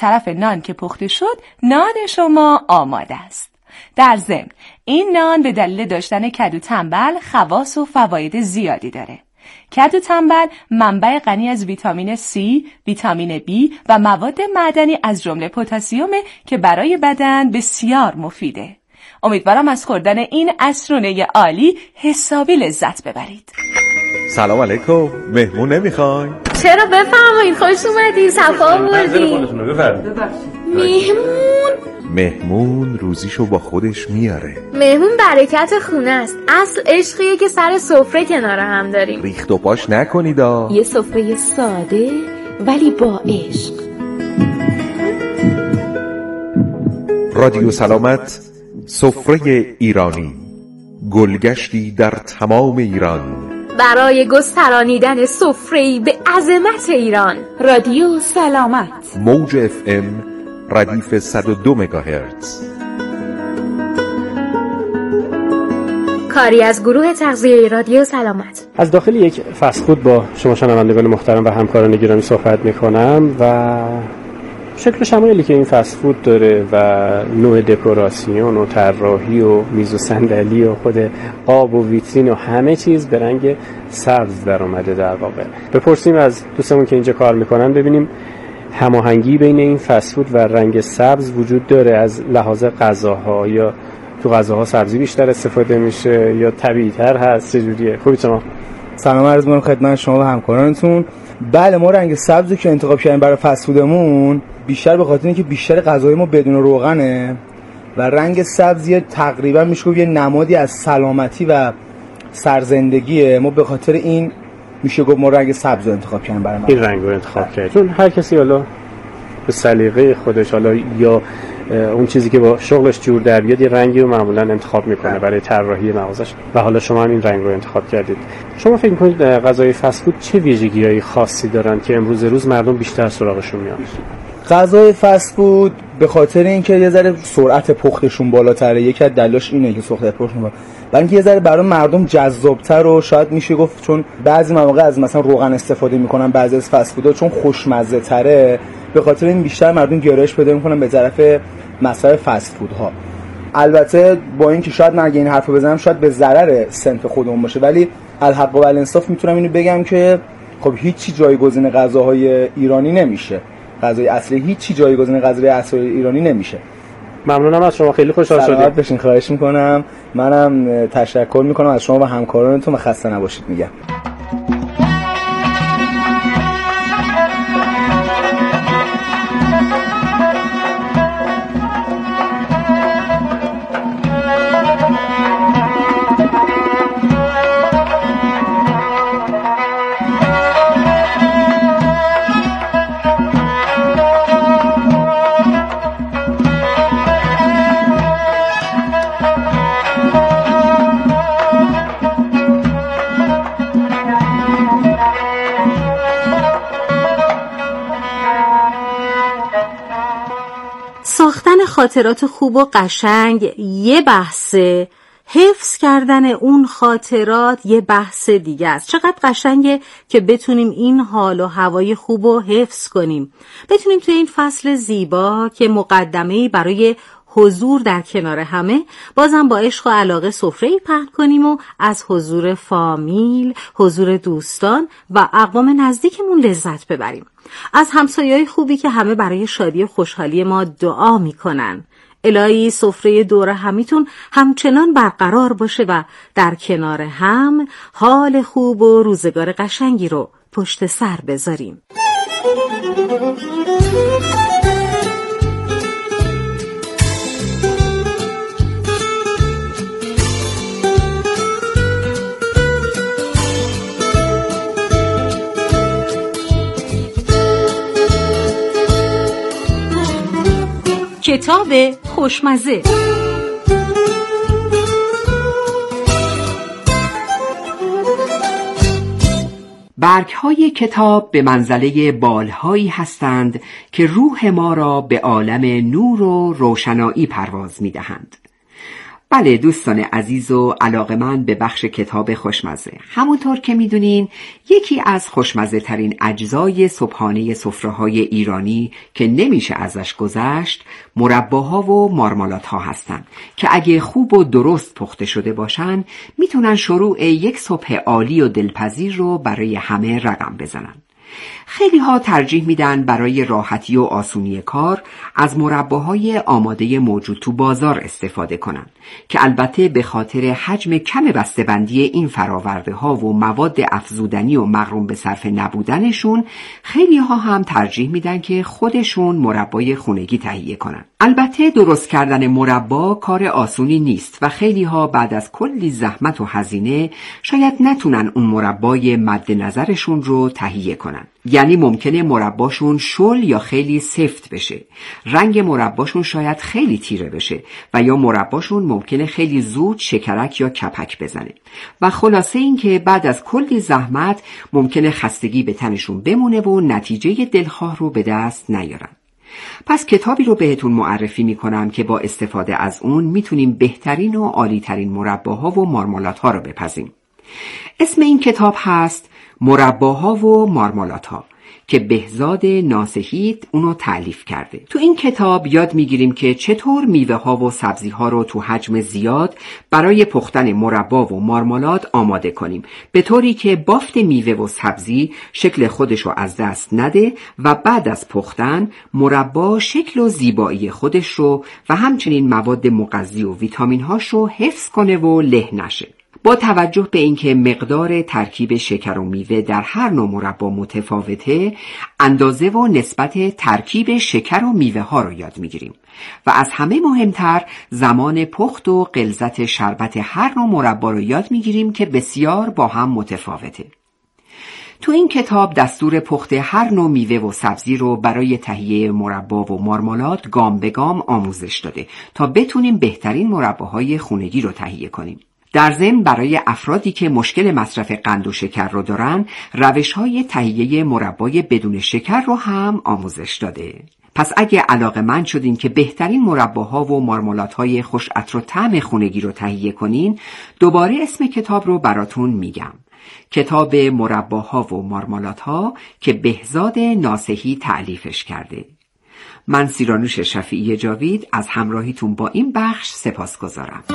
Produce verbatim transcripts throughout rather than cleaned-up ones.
طرف نان که پخته شد، نان شما آماده است. در ضمن این نان به دلیل داشتن کدو تنبل خواص و فواید زیادی داره. کدو تنبل منبع غنی از ویتامین C، ویتامین B و مواد معدنی از جمله پتاسیمه که برای بدن بسیار مفیده. امیدوارم از خوردن این عصرونه عالی حسابی لذت ببرید. سلام علیکم. مهمون نمیخوای؟ چرا، بفرمایید، خوش اومدین، صفا آوردین. مهمون مهمون روزیشو با خودش میاره. مهمون برکت خونه است. اصل عشقیه که سر سفره کنار هم داریم. ریخت و پاش نکنیدا. یه سفره ساده ولی با عشق. رادیو سلامت، سفره ایرانی، گلگشتی در تمام ایران برای گسترانیدن سفره‌ای به عظمت ایران. رادیو سلامت، موج اف ام ردیف صد و دو مگاهرتز. کاری از گروه تغذیه رادیو سلامت. از داخل یک فست فود با شما شنوندگان محترم و همکاران گرامی صحبت می‌کنم و شکل شمایلی که این فست فود داره و نوع دکوراسیون و طراحی و میز و صندلی و خود قاب و ویترین و همه چیز به رنگ سبز در اومده. در واقع بپرسیم از دوستمون که اینجا کار میکنن ببینیم هماهنگی بین این فست فود و رنگ سبز وجود داره از لحاظ غذاها، یا تو غذاها سبزی بیشتر استفاده میشه یا طبیعی تر هست؟ چجوریه؟ خوبی شما؟ سلام عرض می‌کنم خدمت شما و همکارانتون. بله، ما رنگ سبزی که انتخاب کردیم برای فست فودمون بیشتر به خاطر اینکه بیشتر غذای ما بدون روغنه و رنگ سبزی تقریبا میشه گفت یه نمادی از سلامتی و سرزندگیه. ما به خاطر این میشه گفت ما رنگ سبز رو انتخاب کردیم برای ما. این رنگ رو انتخاب کردیم چون هر کسی حالا به سلیقه خودش حالا یا اون چیزی که با شغلش جور در بیاد یه رنگی رو معمولا انتخاب میکنه برای طراحی مغازش و حالا شما هم این رنگ رو انتخاب کردید. شما فکر میکنید غذای فست فود چه ویژگی‌های خاصی دارن که امروز روز مردم بیشتر سراغشون میاد؟ غذای فست فود به خاطر اینکه یه ذره سرعت پختشون بالاتره، یکی از دلایلش اینه که سرعت پختشون بالا، برای اینکه یه ذره برای مردم جذاب‌تر و شاید میشه گفت چون بعضی مواقع از مثلا روغن استفاده میکنن بعضی از فست فودها چون خوشمزه تره، به خاطر این بیشتر مردم گرایش پیدا میکنن به طرف مصرف فست فودها. البته با اینکه شاید من اگه این حرفو بزنم شاید به ضرر صنف خودمون باشه، ولی الحق و الانصاف میتونم اینو بگم که خب هیچی جایگزین غذاهای ایرانی نمیشه. غذای اصلی هیچی جایگزین غذای اصلی ایرانی نمیشه. ممنونم از شما، خیلی خوشحال شدم. سلامت باشین، خواهش میکنم. منم تشکر میکنم از شما و همکارانتون و خسته نباشید میگم. ساختن خاطرات خوب و قشنگ یه بحثه، حفظ کردن اون خاطرات یه بحث دیگه است. چقدر قشنگه که بتونیم این حال و هوای خوب رو حفظ کنیم، بتونیم توی این فصل زیبا که مقدمه‌ای برای حضور در کنار همه، بازم با عشق و علاقه سفره‌ای پهن کنیم و از حضور فامیل، حضور دوستان و اقوام نزدیکمون لذت ببریم. از همسایه‌های خوبی که همه برای شادی و خوشحالی ما دعا میکنن. الهی سفره دور همیتون همچنان برقرار باشه و در کنار هم حال خوب و روزگار قشنگی رو پشت سر بذاریم. کتاب خوشمزه. برگ‌های کتاب به منزله بال‌هایی هستند که روح ما را به عالم نور و روشنایی پرواز می‌دهند. بله دوستان عزیز و علاقه‌مند به بخش کتاب خوشمزه، همونطور که میدونین یکی از خوشمزه ترین اجزای صبحانه سفره‌های ایرانی که نمیشه ازش گذشت مرباها و مارمالادها هستن که اگه خوب و درست پخته شده باشن میتونن شروع یک صبح عالی و دلپذیر رو برای همه رقم بزنن. خیلی ها ترجیح میدن برای راحتی و آسونی کار از مرباهای آماده موجود تو بازار استفاده کنن که البته به خاطر حجم کم بسته‌بندی این فراورده ها و مواد افزودنی و مغروم به صرفه نبودنشون خیلی ها هم ترجیح میدن که خودشون مربای خونگی تهیه کنن. البته درست کردن مربا کار آسونی نیست و خیلی ها بعد از کلی زحمت و هزینه شاید نتونن اون مربای مد نظرشون رو تهیه کنن. یعنی ممکنه مرباشون شل یا خیلی سفت بشه، رنگ مرباشون شاید خیلی تیره بشه و یا مرباشون ممکنه خیلی زود شکرک یا کپک بزنه و خلاصه این که بعد از کلی زحمت ممکنه خستگی به تنشون بمونه و نتیجه دلخواه رو به دست نیارن. پس کتابی رو بهتون معرفی میکنم که با استفاده از اون میتونیم بهترین و عالیترین مرباها و مارمالادها رو بپزیم. اسم این کتاب هست مرباها و مارمالادها که بهزاد ناصحی اونو تألیف کرده. تو این کتاب یاد میگیریم که چطور میوه ها و سبزی ها رو تو حجم زیاد برای پختن مربا و مارمالاد آماده کنیم به طوری که بافت میوه و سبزی شکل خودشو از دست نده و بعد از پختن مربا شکل و زیبایی خودش رو و همچنین مواد مغذی و ویتامین هاش رو حفظ کنه و له نشه. با توجه به اینکه مقدار ترکیب شکر و میوه در هر نوع مربا متفاوته، اندازه و نسبت ترکیب شکر و میوه ها رو یاد میگیریم و از همه مهمتر زمان پخت و غلظت شربت هر نوع مربا رو یاد میگیریم که بسیار با هم متفاوته. تو این کتاب دستور پخت هر نوع میوه و سبزی رو برای تهیه مربا و مارمالاد گام به گام آموزش داده تا بتونیم بهترین مرباهای خونگی رو تهیه کنیم. در ضمن برای افرادی که مشکل مصرف قند و شکر رو دارن روش‌های تهیه مربای بدون شکر رو هم آموزش داده. پس اگه علاقه‌مند شدین که بهترین مرباها و مارمالادهای خوش عطر و طعم خونگی رو تهیه کنین، دوباره اسم کتاب رو براتون میگم. کتاب مرباها و مارمالادها که بهزاد ناصحی تألیفش کرده. من سیرانوش شفیعی جاوید از همراهیتون با این بخش سپاسگزارم.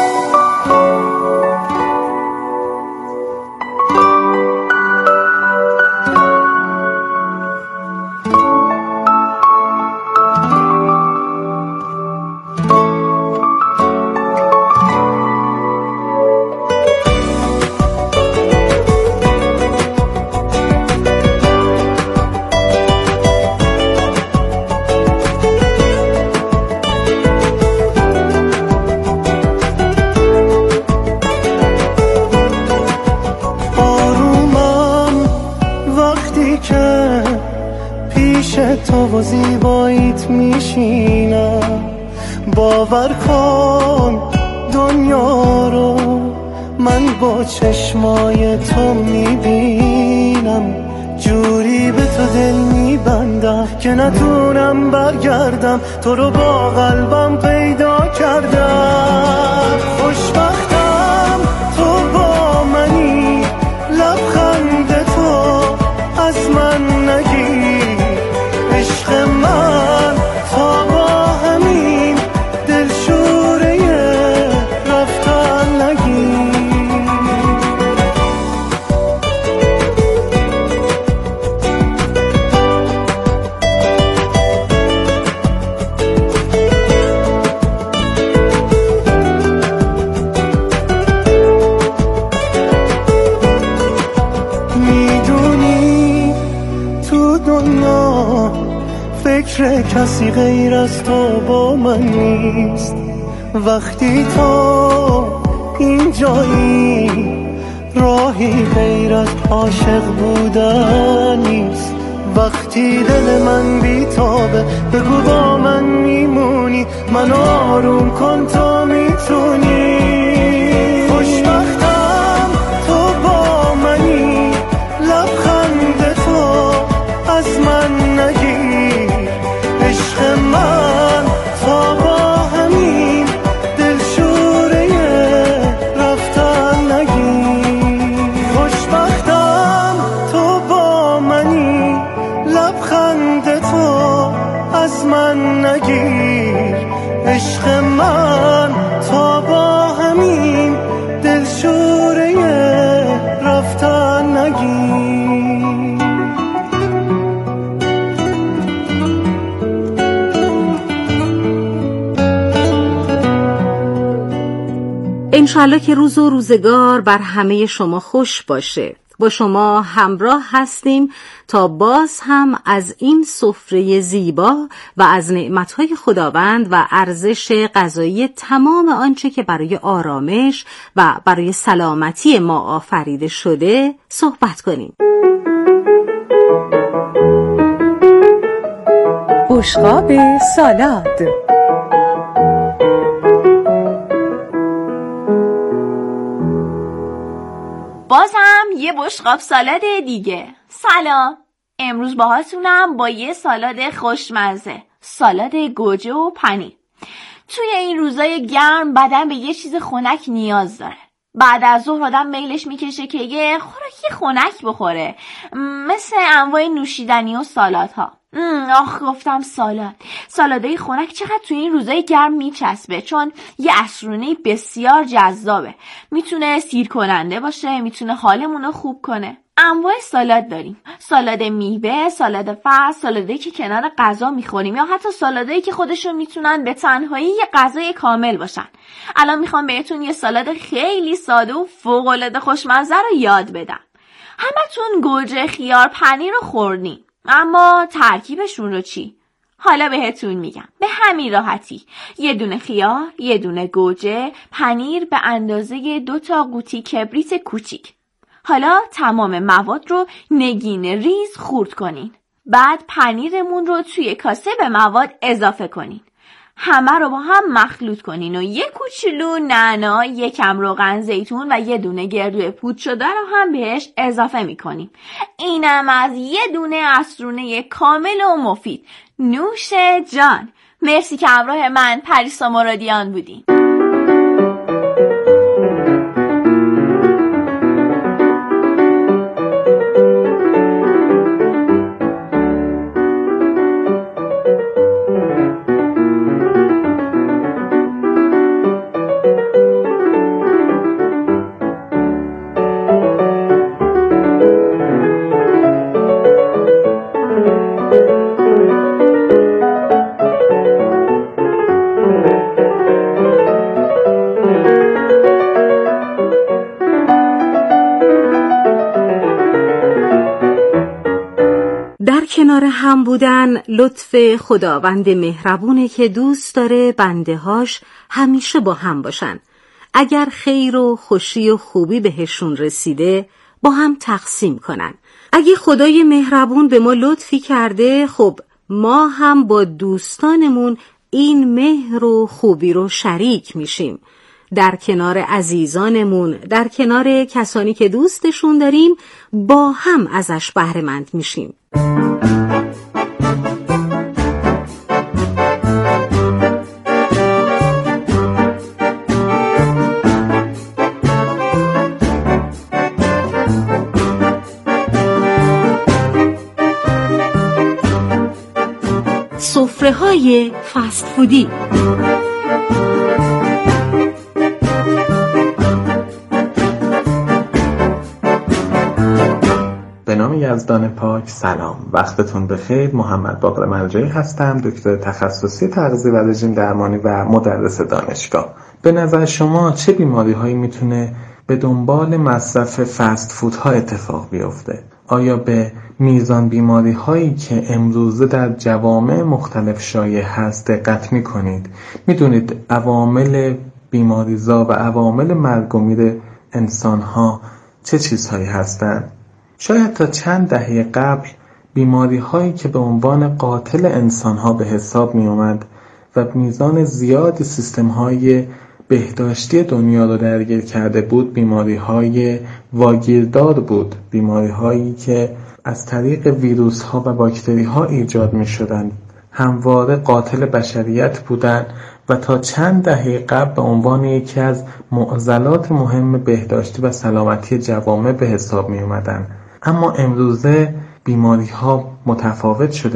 تو و زیباییت میشینم، باور کن دنیا رو من با چشمای تو میبینم، جوری به تو دل میبندم که نتونم برگردم، تو رو با قلبم پیدا کردم. خوشبختم تو با منی، لبخند تو از من نگیر، عشق من تا با همین دلشوره رفتن نگیر. میدونی تو دنیا فکر کسی غیر از تو با من نیست، وقتی تو اینجایی راهی غیر از عاشق بودن نیست، وقتی دل من بیتابه بگو با من میمونی، من آروم کن تا میتونی. خوشبختم تو با منی، لبخند تو از من نگیر، عشق من تا با همین دلشوره من نگیر، عشق من تا با همین دلشوره رفتن نگیر. انشالله که روز و روزگار بر همه شما خوش باشه. با شما همراه هستیم تا باز هم از این سفره زیبا و از نعمتهای خداوند و ارزش غذایی تمام آنچه که برای آرامش و برای سلامتی ما آفریده شده صحبت کنیم. بشقاب سالاد. بازم یه بشقاب سالاد دیگه. سلام، امروز باهاتونم با یه سالاد خوشمزه، سالاد گوجه و پنیر. توی این روزای گرم بدن به یه چیز خنک نیاز داره. بعد از ظهر آدم میلش میکشه که یه خوراکی خنک بخوره، مثل انواع نوشیدنی و سالادها. آخ گفتم سالاد. سالادای خنک چقدر توی این روزای گرم میچسبه، چون یه عصرونه بسیار جذابه. میتونه سیر کننده باشه، میتونه حالمون رو خوب کنه. انواع سالاد داریم: سالاد میوه، سالاد فصل، سالادایی که کنار غذا میخوریم، یا حتی سالادایی که خودشون میتونن به تنهایی یه غذای کامل باشن. الان میخوام بهتون یه سالاد خیلی ساده و فوق‌العاده خوشمزه رو یاد بدم. همتون گوجه، خیار، پنیر رو خوردین، اما ترکیبشون رو چی؟ حالا بهتون میگم. به همین راحتی: یه دونه خیار، یه دونه گوجه، پنیر به اندازه دو تا قوطی کبریت کوچیک. حالا تمام مواد رو نگین ریز خورد کنین. بعد پنیرمون رو توی کاسه به مواد اضافه کنین. همه رو با هم مخلوط کنین و یه کوچولو نعنا، یک کم روغن زیتون و یه دونه گردو پودر شده رو هم بهش اضافه میکنیم. اینم از یه دونه عصرونه کامل و مفید. نوش جان. مرسی که همراه من پریسا مرادیان بودین. کنار هم بودن لطف خداوند مهربونه که دوست داره بنده‌هاش همیشه با هم باشن. اگر خیر و خوشی و خوبی بهشون رسیده با هم تقسیم کنن. اگه خدای مهربون به ما لطفی کرده، خب ما هم با دوستانمون این مهر و خوبی رو شریک میشیم. در کنار عزیزانمون، در کنار کسانی که دوستشون داریم، با هم ازش بهره مند میشیم. سفره‌های فست فودی. به نام یزدان پاک. سلام، وقتتون بخیر. محمد باقر ملجایی هستم، دکتر تخصصی تغذیه و رژیم درمانی و مدرس دانشگاه. به نظر شما چه بیماری هایی میتونه به دنبال مصرف فست فودها اتفاق بیفته؟ آیا به میزان بیماری هایی که امروزه در جوامع مختلف شایع هست دقت میکنید؟ میدونید عوامل بیماریزا و عوامل مرگ و میر انسان ها چه چیزهایی هستند؟ شاید تا چند دهه قبل بیماری هایی که به عنوان قاتل انسان ها به حساب می اومد و میزان زیادی سیستم های بهداشتی دنیا رو درگیر کرده بود، بیماری های واگیردار بود، بیماری هایی که از طریق ویروس ها و باکتری ها ایجاد می شدند، همواره قاتل بشریت بودند و تا چند دهه قبل به عنوان یکی از معضلات مهم بهداشتی و سلامتی جوامع به حساب می اومدند. اما امروزه بیماری ها متفاوت شده.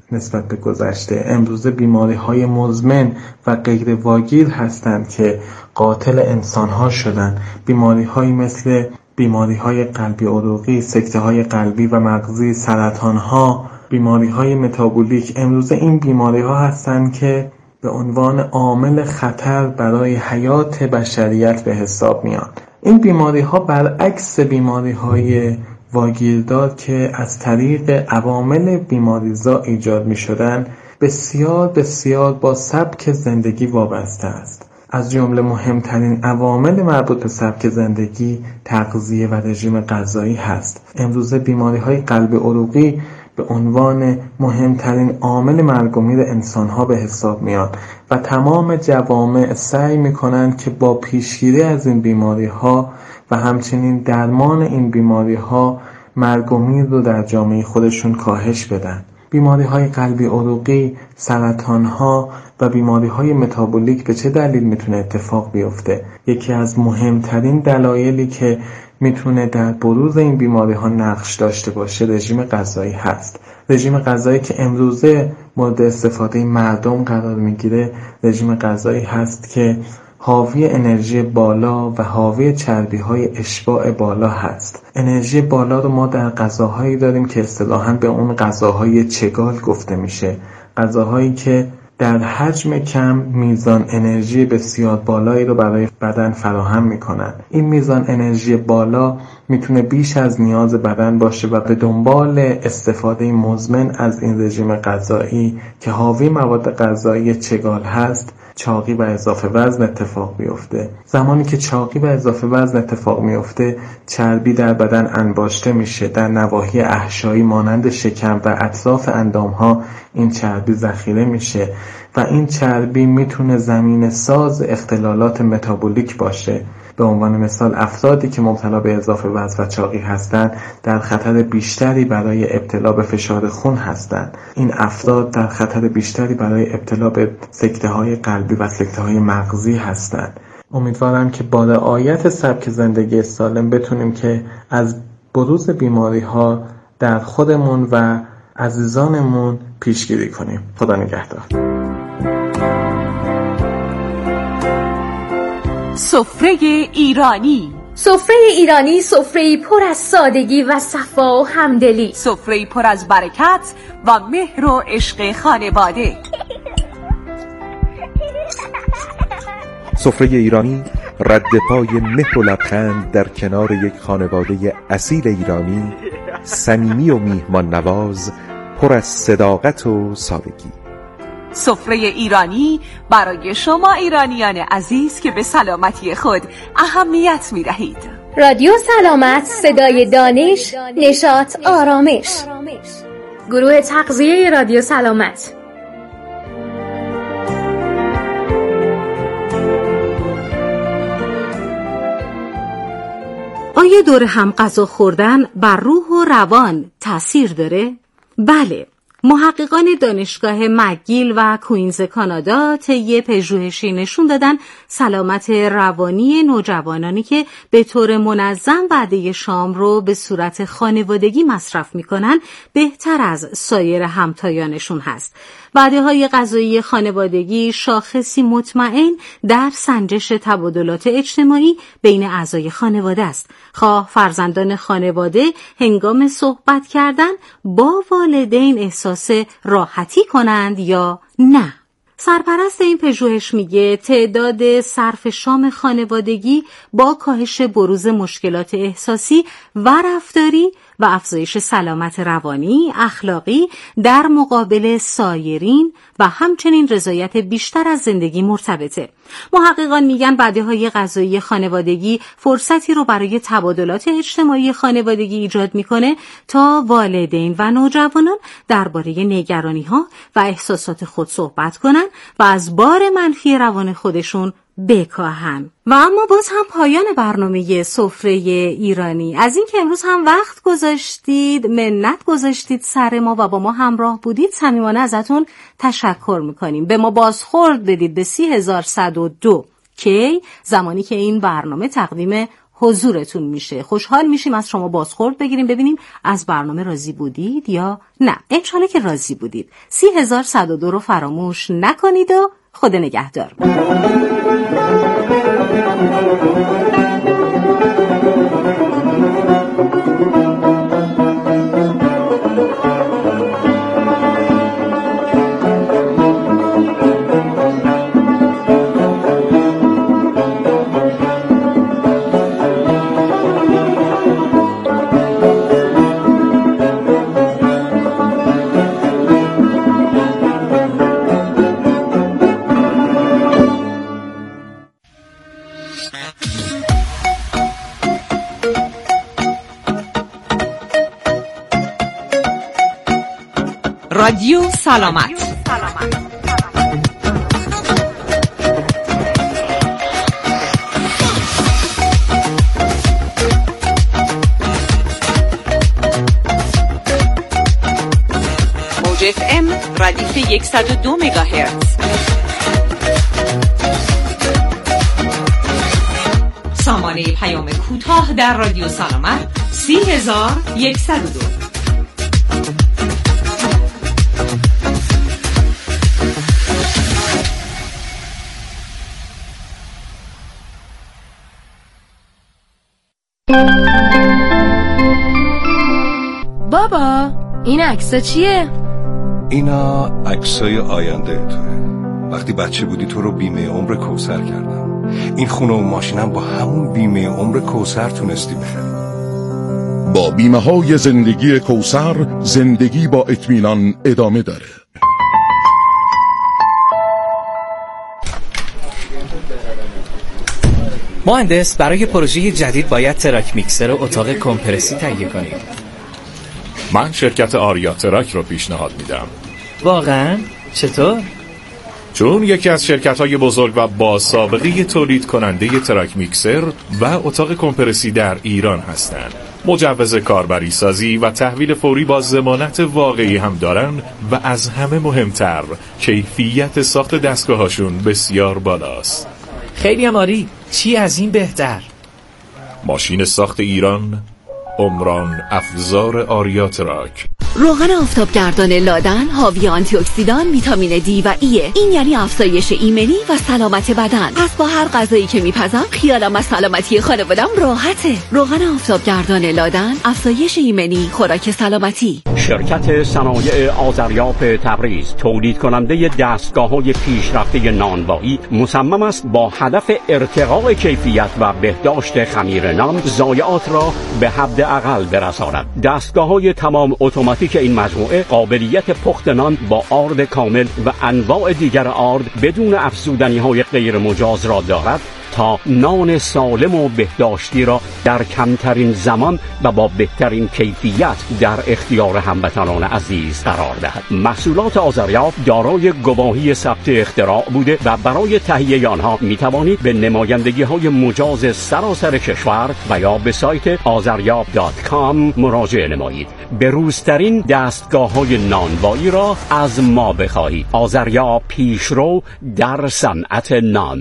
نسبت به گذشته. امروزه بیماری‌های مزمن و غیر واگیر هستند که قاتل انسان‌ها شدند. بیماری‌هایی مثل بیماری‌های قلبی عروقی، سکته‌های قلبی و مغزی، سرطان‌ها، بیماری‌های متابولیک. امروزه این بیماری‌ها هستند که به عنوان عامل خطر برای حیات بشریت به حساب میان. این بیماری‌ها برعکس بیماری‌های واگیردار که از طریق عوامل بیماریزا ایجاد می‌شدند، بسیار بسیار با سبک زندگی وابسته است. از جمله مهمترین عوامل مربوط به سبک زندگی تغذیه و رژیم غذایی هست. امروزه بیماری‌های قلبی عروقی به عنوان مهمترین عامل مرگ و میر انسان‌ها به حساب میاد و تمام جوامع سعی می‌کنند که با پیشگیری از این بیماری‌ها و همچنین درمان این بیماری‌ها مرگ و میر رو در جامعه خودشون کاهش بدن. بیماری‌های قلبی عروقی، سرطان‌ها و بیماری‌های متابولیک به چه دلیل میتونه اتفاق بیفته؟ یکی از مهمترین دلایلی که میتونه در بروز این بیماری‌ها نقش داشته باشه رژیم غذایی هست. رژیم غذایی که امروزه مورد استفاده مردم قرار میگیره رژیم غذایی هست که حاوی انرژی بالا و حاوی چربی‌های اشباع بالا هست. انرژی بالا رو ما در غذاهایی داریم که اصطلاحاً به اون غذاهای چگال گفته میشه. غذاهایی که در حجم کم میزان انرژی بسیار بالایی رو برای بدن فراهم میکنن. این میزان انرژی بالا میتونه بیش از نیاز بدن باشه و به دنبال استفاده مزمن از این رژیم غذایی که حاوی مواد غذایی چگال هست چاقی و اضافه وزن اتفاق بیفته. زمانی که چاقی و اضافه وزن اتفاق میفته چربی در بدن انباشته میشه. در نواحی احشایی مانند شکم و اطراف اندامها این چربی ذخیره میشه و این چربی میتونه زمین ساز اختلالات متابولیک باشه. به عنوان مثال افرادی که مبتلا به اضافه وزن و چاقی هستند در خطر بیشتری برای ابتلا به فشار خون هستند. این افراد در خطر بیشتری برای ابتلا به سکته‌های قلبی و سکته‌های مغزی هستند. امیدوارم که با رعایت سبک زندگی سالم بتونیم که از بروز بیماری‌ها در خودمون و عزیزانمون پیشگیری کنیم. خدا نگهدار. سفره ایرانی. سفره ایرانی سفره‌ای پر از سادگی و صفا و همدلی، سفره‌ای پر از برکت و مهر و عشق خانواده. سفره ایرانی رد پای مهر و لبخند در کنار یک خانواده اصیل ایرانی، صمیمی و میهمان نواز، پر از صداقت و سادگی. سفره ایرانی برای شما ایرانیان عزیز که به سلامتی خود اهمیت می دهید. رادیو سلامت، صدای دانش، نشاط، آرامش. گروه تغذیه رادیو سلامت. آیا دور هم غذا خوردن بر روح و روان تأثیر داره؟ بله. محققان دانشگاه مکگیل و کوینز کانادا طی پژوهشی نشون دادن سلامت روانی نوجوانانی که به طور منظم وعده شام رو به صورت خانوادگی مصرف میکنن بهتر از سایر همتایانشون هست. وعده‌های غذایی خانوادگی شاخصی مطمئن در سنجش تبادلات اجتماعی بین اعضای خانواده است. خواه فرزندان خانواده هنگام صحبت کردن با والدین احساس راحتی کنند یا نه. سرپرست این پژوهش میگه تعداد صرف شام خانوادگی با کاهش بروز مشکلات احساسی و رفتاری و افزایش سلامت روانی، اخلاقی در مقابل سایرین و همچنین رضایت بیشتر از زندگی مرتبطه. محققان میگن وعده‌های غذایی خانوادگی فرصتی رو برای تبادلات اجتماعی خانوادگی ایجاد میکنه تا والدین و نوجوانان درباره نگرانی‌ها و احساسات خود صحبت کنن و از بار منفی روان خودشون بکاهن. و اما باز هم پایان برنامه سفره ایرانی. از این که امروز هم وقت گذاشتید، منت گذاشتید سر ما و با ما همراه بودید، صمیمانه ازتون تشکر میکنیم. به ما بازخورد بدید به سی هزار صد و دو کی، زمانی که این برنامه تقدیم حضورتون میشه. خوشحال میشیم از شما بازخورد بگیریم، ببینیم از برنامه راضی بودید یا نه. انشالله که راضی بودید. سی هزار صد و دو رو فراموش نکنید و خدا نگهدار. رادیو سلامت. موج اف ام ردیف صد و دو مگاهرتز. سامانه پیام کوتاه در رادیو سلامت سی هزار و صد و دو. بابا این عکسا چیه؟ اینا عکسای آینده توه. وقتی بچه بودی تو رو بیمه عمر کوثر کردم. این خونه و ماشینم با همون بیمه عمر کوثر تونستی بخری. با بیمه های زندگی کوثر زندگی با اطمینان ادامه داره. مهندس، برای پروژه جدید باید تراک میکسر و اتاق کمپرسی تهیه کنیم. من شرکت آریا تراک رو پیشنهاد میدم. واقعا؟ چطور؟ چون یکی از شرکت‌های بزرگ و با سابقه تولید کننده تراک میکسر و اتاق کمپرسی در ایران هستند. مجوز کاربری سازی و تحویل فوری با ضمانت واقعی هم دارن و از همه مهمتر کیفیت ساخت دستگاهاشون بسیار بالاست. خیلی هم عالی. چی از این بهتر؟ ماشین ساخت ایران، عمران افزار آریا تراک. روغن آفتابگردان لادن حاوی آنتی اکسیدان، ویتامین دی و ایه. این یعنی افزایش ایمنی و سلامت بدن. پس با هر غذایی که میپزم خیالم از سلامتی خانوادم راحته. روغن آفتابگردان لادن، افزایش ایمنی، خوراک سلامتی. شرکت صنایع آذریاب تبریز تولید کننده دستگاه‌های پیشرفته نانوایی مصمم است با هدف ارتقاء کیفیت و بهداشت خمیر نان ضایعات را به حد اقل برساند. دستگاه‌های تمام اتوماتیک که این مجموعه قابلیت پخت نان با آرد کامل و انواع دیگر آرد بدون افزودنی‌های غیر مجاز را دارد تا نان سالم و بهداشتی را در کمترین زمان و با بهترین کیفیت در اختیار هموطنان عزیز قرار دهد. محصولات آذریاب دارای گواهی ثبت اختراع بوده و برای تهیه آنها می توانید به نمایندگی‌های مجاز سراسر کشور و یا به سایت آذریاب دات کام مراجعه نمایید. بروزترین دستگاه‌های نانوایی را از ما بخواهید. آذریاب پیشرو در صنعت نان.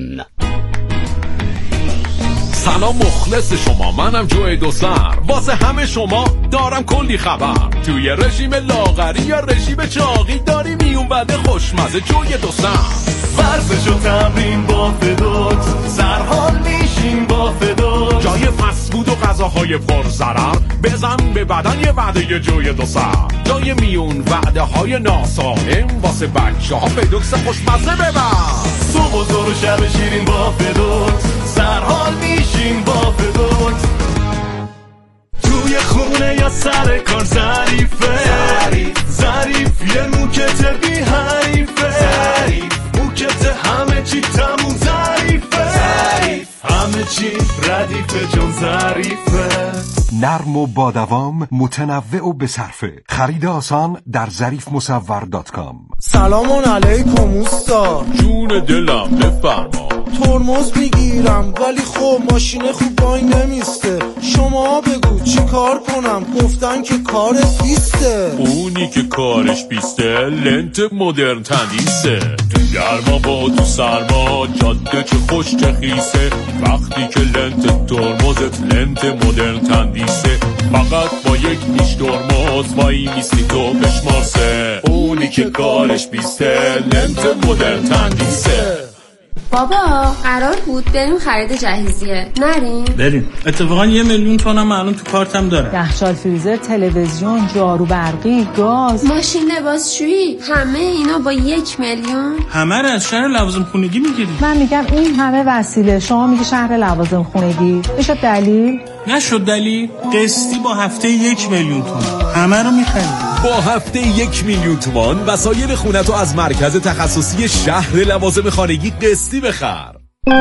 سلام مخلص شما، منم جوی دو سر. واسه همه شما دارم کلی خبر. توی رژیم لاغری یا رژیم چاقی داری میون بده خوشمزه جوی دو سر. ورزش و تمرین با فدوت، سرحال میشیم با فدوت. جای فسفود و غذاهای پر ضرر بزن به بدن یه وعده جوی دو سر. جای میون وعده های ناسالم واسه بچه ها فدوکس خوشمزه ببر. صبح و ظهر و شب شیرین با فدوت، سرحال میشیم با فدوت. توی خونه یا سر کار ظریفه، ظریف ظریف یه موکت بی حریفه، ظریف موکت همه چی تموم ظریفه، ظریف همه چی ردیفه چون ظریفه. نرم و با دوام، متنوع و بصرفه. خرید آسان در ظریف مصور دات کام. سلام علیکم اوستا. جون دلم بفرما. ترمز میگیرم ولی خب ماشین خوب وای نمیسته. شما بگو چی کار کنم؟ گفتن که کارت بیسته. اونی که کارش بیسته لنت مدرن تندیسه. گرما با تو سرما، جاده چه خوش چه خیسه، وقتی که لنت ترمزت لنت مدرن تندیسه، فقط با یک نیش ترمز وای میستی تو بشمارسه، اونی که کارش بیسته لنت مدرن تندیسه. بابا قرار بود بریم خرید جهیزیه، نریم؟ بریم. اتفاقا یه میلیون تومنم الان تو کارتم داره. یخچال، فریزر، تلویزیون، جارو برقی، گاز، ماشین لباسشویی، همه اینا با یک میلیون؟ همه رو از شهر لوازم خونگی میگیریم. من میگم این همه وسیله، شما میگی شهر لوازم خونگی، بشه دلیل؟ نشد دلیل. قسطی با هفته یک میلیون تومان همه رو میخریم. با هفته یک میلیون تومان وسایل خونتو از مرکز تخصصی شهر لوازم خانگی قسطی بخر.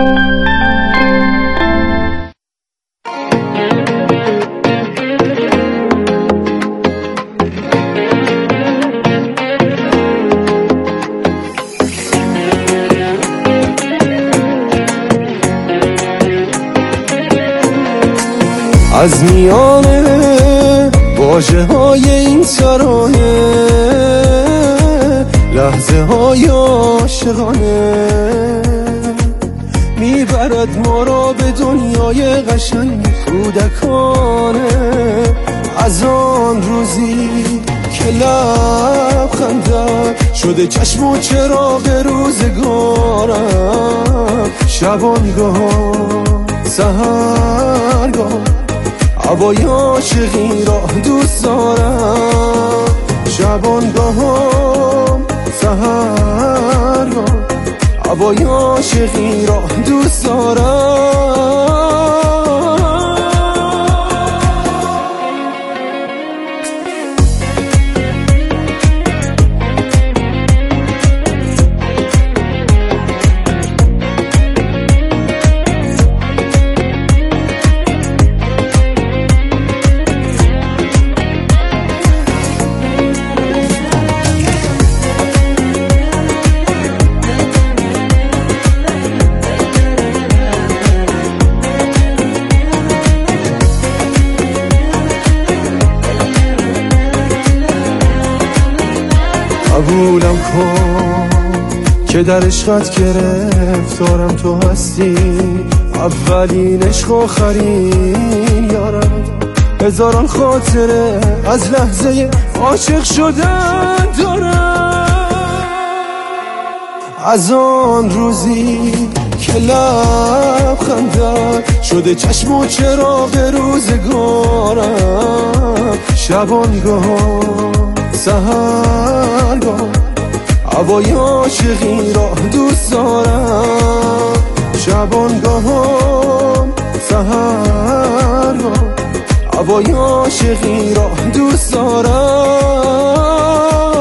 از میانه واژه های این ترانه لحظه های عاشقانه میبرد ما را به دنیای قشنگ کودکانه. از آن روزی که لبخندت شده چشم و چراغ روزگارم، شبانگاه سحرگاه هوای عاشقی را دوست دارم، شبانگاهم سحرگاه هوای عاشقی را دوست دارم. قبولم کن که در عشقت گرفتارم تو هستی، اولین عشق آخرین یارم، هزاران خاطره از لحظه عاشق شدن دارم. از آن روزی که لبخندت شده چشم و چراغ روزگارم، شبانگاه سحرگاه هوای عاشقی را دوست دارم، شبانگاهم سحرگاه هوای عاشقی را دوست دارم.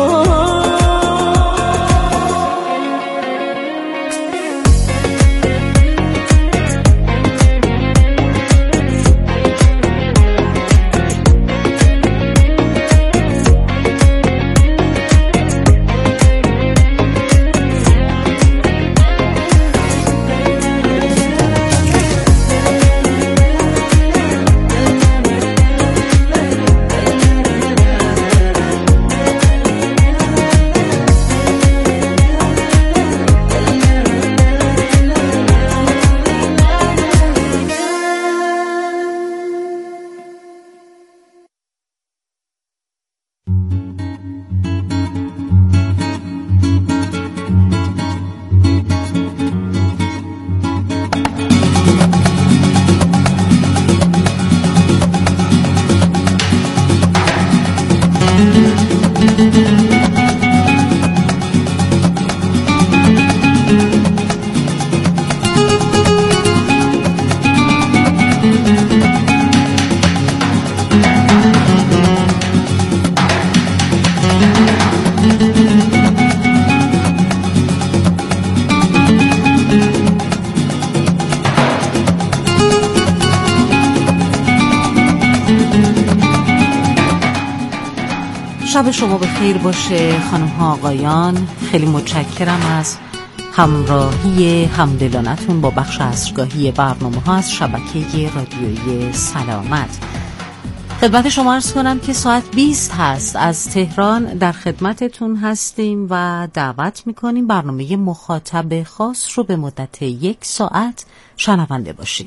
شب شما بخیر باشه خانم ها آقایان. خیلی متشکرم از همراهی همدلانتون با بخش عصرگاهی برنامه ها از شبکه رادیویی سلامت. خدمت شما عرض کنم که ساعت بیست هست از تهران در خدمتتون هستیم و دعوت میکنیم برنامه مخاطب خاص رو به مدت یک ساعت شنونده باشید.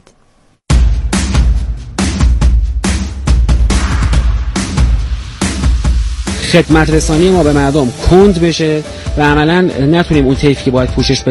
خدمت رسانی ما به مردم کند بشه و عملاً نتونیم اون طیفی که باید پوشش بدیم